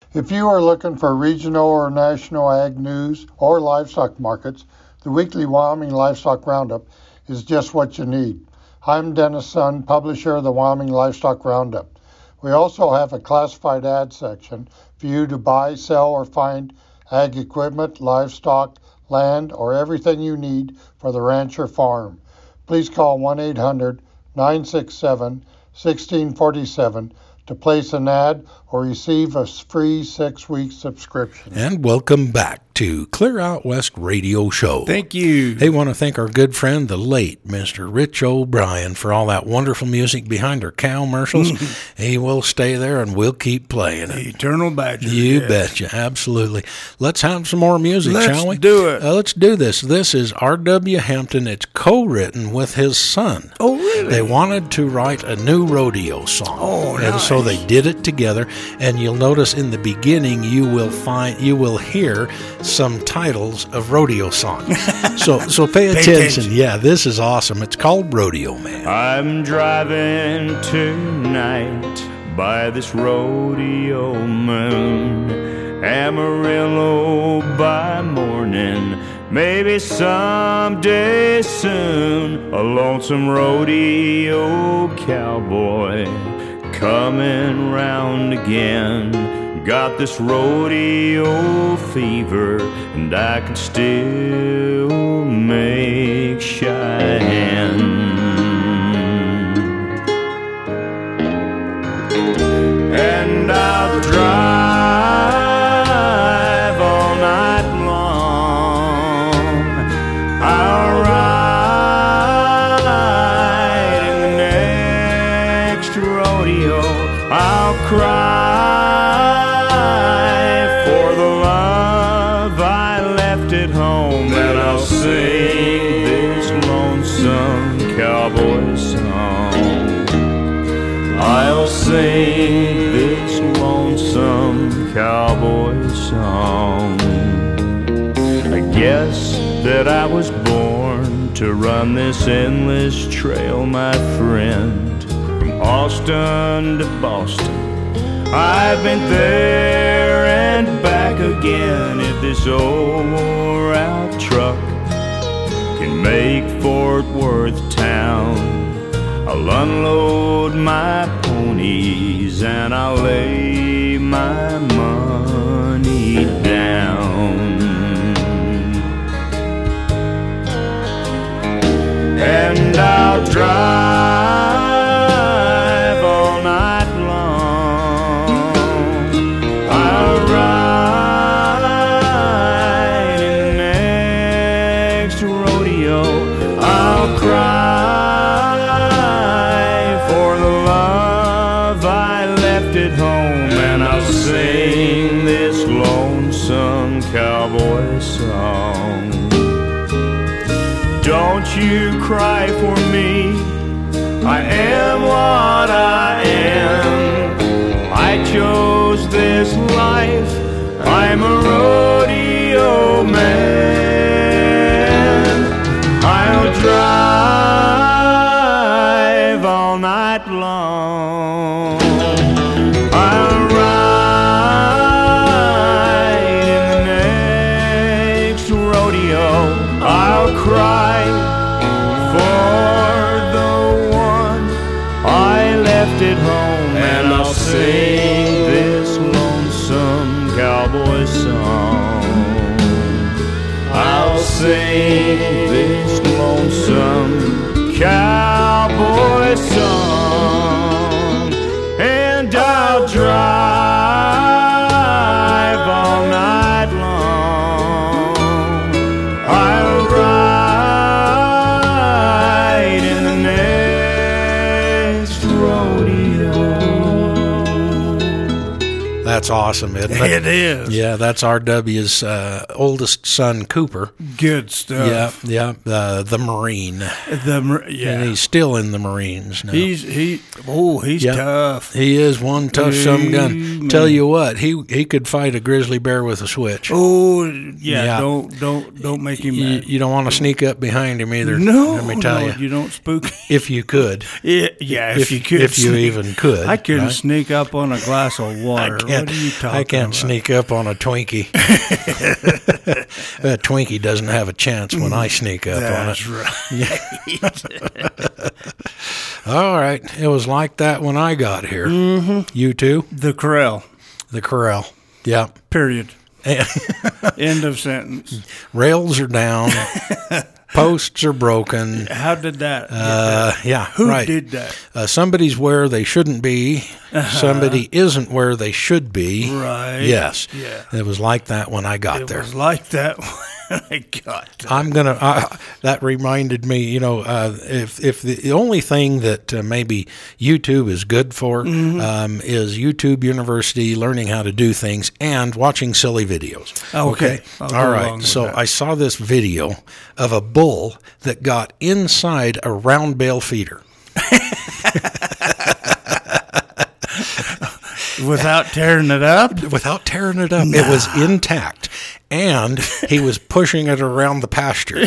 If you are looking for regional or national ag news or livestock markets, the weekly Wyoming Livestock Roundup is just what you need. I'm Dennis Sun, publisher of the Wyoming Livestock Roundup. We also have a classified ad section for you to buy, sell, or find ag equipment, livestock, land, or everything you need for the ranch or farm. Please call 1-800-967-1647 to place an ad or receive a free 6-week subscription. And welcome back to Clear Out West Radio Show. Thank you. They want to thank our good friend, the late Mr. Rich O'Brien, for all that wonderful music behind our cow commercials. He will stay there and we'll keep playing it. Eternal Badger. You betcha. Absolutely. Let's have some more music, shall we? Let's do it. Let's do this. This is R.W. Hampton. It's co-written with his son. Oh, really? They wanted to write a new rodeo song. Oh, nice. And so they did it together. And you'll notice in the beginning you will hear some titles of rodeo songs. so pay attention. Yeah, this is awesome. It's called Rodeo Man. I'm driving tonight by this rodeo moon, Amarillo by morning, maybe someday soon, a lonesome rodeo cowboy coming round again. Got this rodeo fever, and I can still make Cheyenne. And I'll drive all night long. I'll ride in the next rodeo. I'll cry sing this lonesome cowboy song. I guess that I was born to run this endless trail, my friend, from Austin to Boston. I've been there and back again. If this old route truck can make Fort Worth town, I'll unload my ponies and I'll lay my money down. And I'll drive all night long. I'll ride in the next rodeo. I'll cry sing this lonesome cowboy song. Don't you cry for me, I am what I am. I chose this life, I'm a rodeo man. I'll drive all night long. I'll I'll cry for the one I left at home, and I'll sing this lonesome cowboy song. I'll sing this lonesome cowboy song, and I'll drive all night long. That's awesome, isn't it? It is. Yeah, that's R.W.'s oldest son, Cooper. Good stuff. Yeah, the Marine. And he's still in the Marines now. He's tough. He is one tough some gun. Tell you what, he could fight a grizzly bear with a switch. Oh, yeah. Don't make him mad. You don't want to sneak up behind him either. No, let me tell you. You don't spook. If you could. Yeah, if you could. If you even could. I couldn't sneak up on a glass of water. you talking I can't about? sneak up on a Twinkie. A Twinkie doesn't have a chance when I sneak up on it. That's right. All right. It was like that when I got here. Mm-hmm. You too? The corral. The corral. Yeah. Period. End of sentence. Rails are down. Posts are broken. How did that? Yeah. Who right. did that? Somebody's where they shouldn't be. Somebody isn't where they should be. Right. Yes. Yeah. It was like that when I got there. It was like that when I got there. I'm gonna. That reminded me. You know, if the only thing that maybe YouTube is good for is YouTube University, learning how to do things and watching silly videos. Okay. All right. So I saw this video of a bull that got inside a round bale feeder. Without tearing it up? Without tearing it up. It was intact. And he was pushing it around the pasture.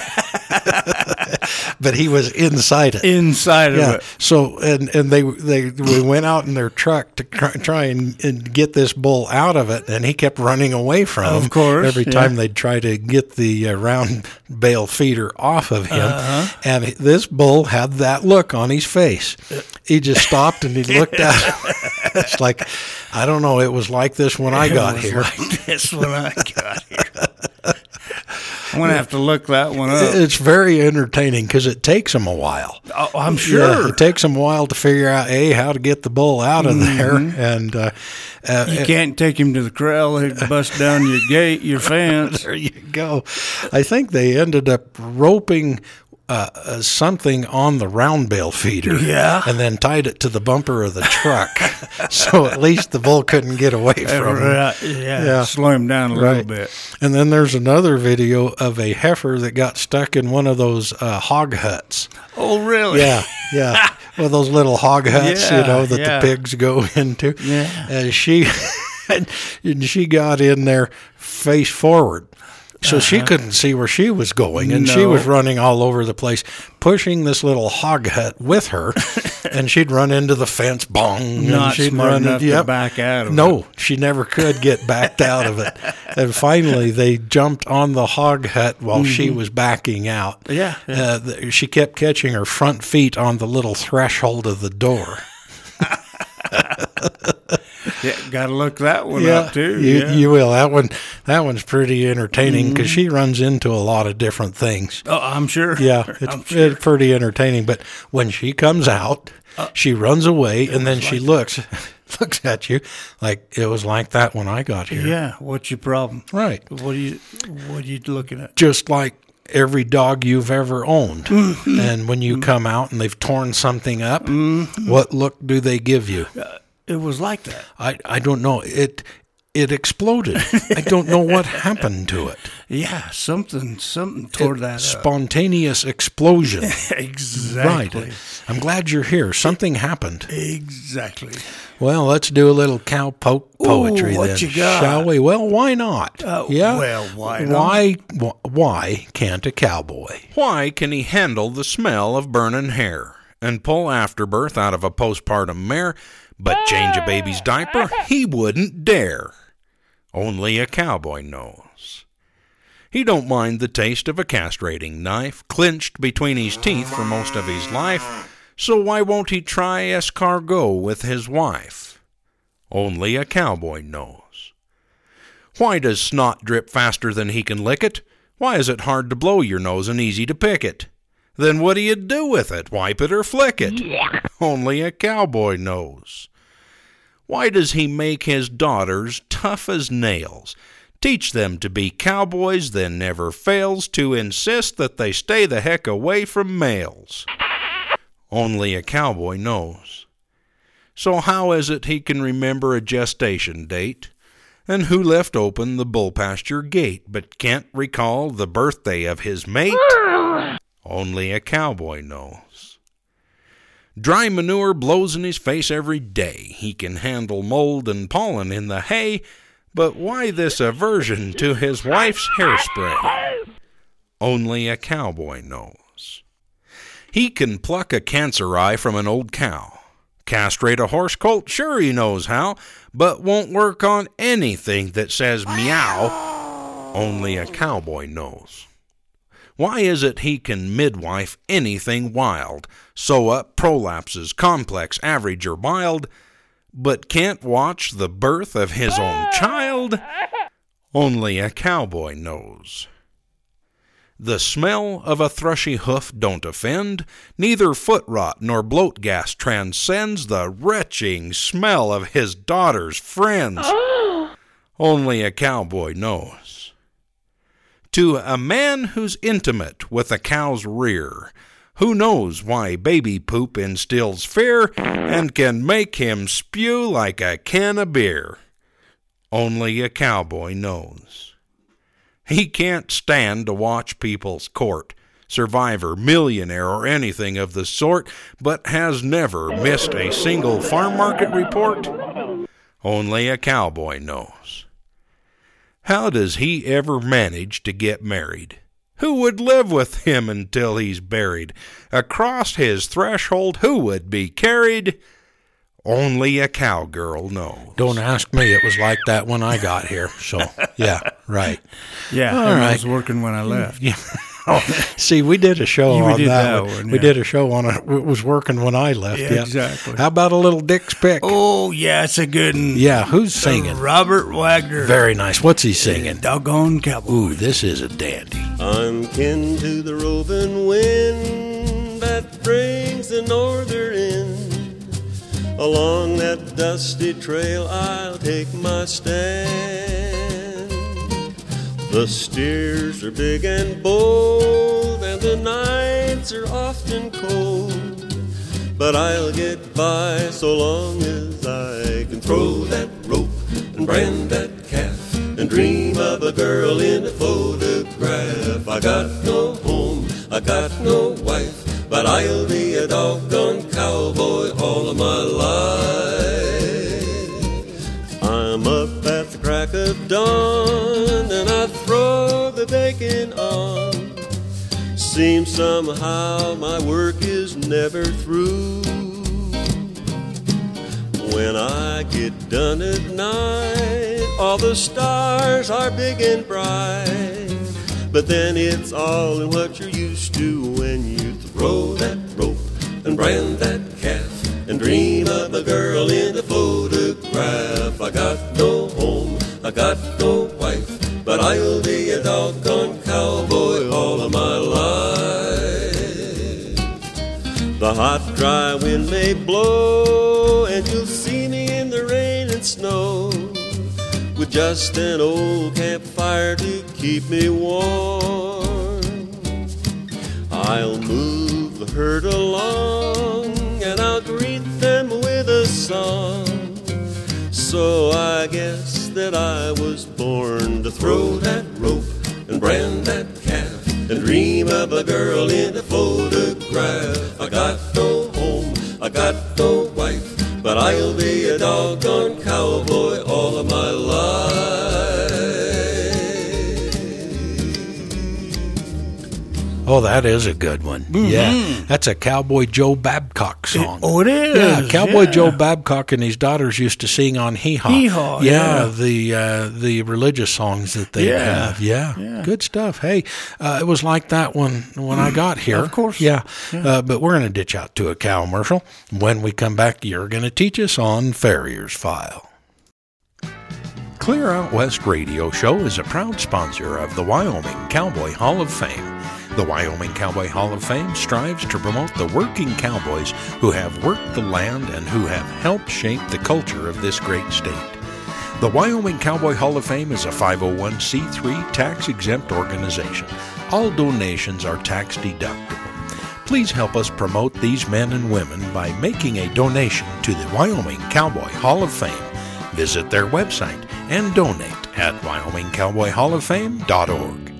But he was inside it. Inside of it. So, and we went out in their truck to try and get this bull out of it, and he kept running away from him. Of course. Every time they'd try to get the round bale feeder off of him. And this bull had that look on his face. He just stopped and he looked at him. It's like, I don't know, it was like this when I got here. Like this when I got here. I'm going to have to look that one up. It's very entertaining because it takes them a while. Oh, I'm sure. Yeah, it takes them a while to figure out, how to get the bull out of there. And you can't take him to the corral. He'd bust down your gate, your fence. There you go. I think they ended up roping something on the round bale feeder, and then tied it to the bumper of the truck, so at least the bull couldn't get away from it. Yeah, slow him down a little bit. And then there's another video of a heifer that got stuck in one of those hog huts. Oh, really? Yeah. Well, those little hog huts, that the pigs go into. Yeah. And she got in there face forward. So she couldn't see where she was going, and she was running all over the place, pushing this little hog hut with her, and she'd run into the fence, bong, Not and she'd smart run enough to back out of it. No, she never could get backed out of it. And finally, they jumped on the hog hut while she was backing out. Yeah. She kept catching her front feet on the little threshold of the door. Yeah, got to look that one up too. You will. That one's pretty entertaining because she runs into a lot of different things. Oh, I'm sure. Yeah, it's pretty entertaining. But when she comes out, she runs away, and then she looks at you like it was like that when I got here. Yeah. What's your problem? Right. What are you looking at? Just like every dog you've ever owned. And when you come out and they've torn something up, what look do they give you? It was like that. I don't know. It exploded. I don't know what happened to it. Yeah, something tore that up. Spontaneous explosion. Exactly. Right. I'm glad you're here. Something happened. Exactly. Well, let's do a little cowpoke poetry what then, you got? shall we? Well, why not? Well, why not? Why can't a cowboy? Why can he handle the smell of burning hair and pull afterbirth out of a postpartum mare, but change a baby's diaper he wouldn't dare? Only a cowboy knows. He don't mind the taste of a castrating knife clenched between his teeth for most of his life, so why won't he try escargot with his wife? Only a cowboy knows. Why does snot drip faster than he can lick it? Why is it hard to blow your nose and easy to pick it? Then what do you do with it? Wipe it or flick it? Only a cowboy knows. Why does he make his daughters tough as nails, teach them to be cowboys, then never fails to insist that they stay the heck away from males? Only a cowboy knows. So how is it he can remember a gestation date, and who left open the bull pasture gate, but can't recall the birthday of his mate? Only a cowboy knows. Dry manure blows in his face every day. He can handle mold and pollen in the hay, but why this aversion to his wife's hairspray? Only a cowboy knows. He can pluck a cancer eye from an old cow, castrate a horse colt, sure he knows how, but won't work on anything that says meow. Only a cowboy knows. Why is it he can midwife anything wild, sew up prolapses, complex, average, or mild, but can't watch the birth of his own child? Only a cowboy knows. The smell of a thrushy hoof don't offend, neither foot rot nor bloat gas transcends the retching smell of his daughter's friends. Only a cowboy knows. To a man who's intimate with a cow's rear, who knows why baby poop instills fear and can make him spew like a can of beer, only a cowboy knows. He can't stand to watch people's court, survivor, millionaire, or anything of the sort, but has never missed a single farm market report. Only a cowboy knows. How does he ever manage to get married? Who would live with him until he's buried? Across his threshold, who would be carried? Only a cowgirl knows. Don't ask me. It was like that when I got here. So, yeah, right. Yeah, all right. I was working when I left. Yeah. Oh, see, we did a show on that one. We did a show on it. It was working when I left. Yeah, exactly. How about a little Dick's Pick? Oh, yeah, it's a good one. Yeah, who's singing? Robert Wagner. Very nice. What's he singing? Doggone Cowboy. Ooh, this is a dandy. I'm kin to the roving wind that brings the norther in. Along that dusty trail I'll take my stand. The steers are big and bold, and the nights are often cold. But I'll get by so long as I can throw that rope and brand that calf and dream of a girl in a photograph. I got no home, I got no wife, but I'll be a doggone cowboy all of my life. I'm up at the crack of dawn and I throw the bacon on. Seems somehow my work is never through. When I get done at night, all the stars are big and bright. But then it's all in what you're used to when you throw that rope and brand that calf and dream of a girl in a photograph. I got no home, I got no wife, but I'll be a doggone cowboy all of my life. The hot, dry wind may blow, and you'll see me in the rain and snow, with just an old campfire to keep me warm. I'll move the herd along, and I'll greet them with a song. So I guess that I was born to throw that rope and brand that calf and dream of a girl in a photograph. I got no home, I got no wife, but I'll be a doggone cowboy all of my life. Oh, that is a good one. Mm-hmm. Yeah, that's a Cowboy Joe Babcock song. Oh, it is. Yeah, Cowboy Joe Babcock and his daughters used to sing on Hee Haw. Hee Haw, the religious songs that they have. Yeah, good stuff. Hey, it was like that when I got here. Of course. Yeah. But we're going to ditch out to a commercial. When we come back, you're going to teach us on Farrier's File. Clear Out West Radio Show is a proud sponsor of the Wyoming Cowboy Hall of Fame. The Wyoming Cowboy Hall of Fame strives to promote the working cowboys who have worked the land and who have helped shape the culture of this great state. The Wyoming Cowboy Hall of Fame is a 501c3 tax-exempt organization. All donations are tax deductible. Please help us promote these men and women by making a donation to the Wyoming Cowboy Hall of Fame. Visit their website and donate at WyomingCowboyHallOfFame.org.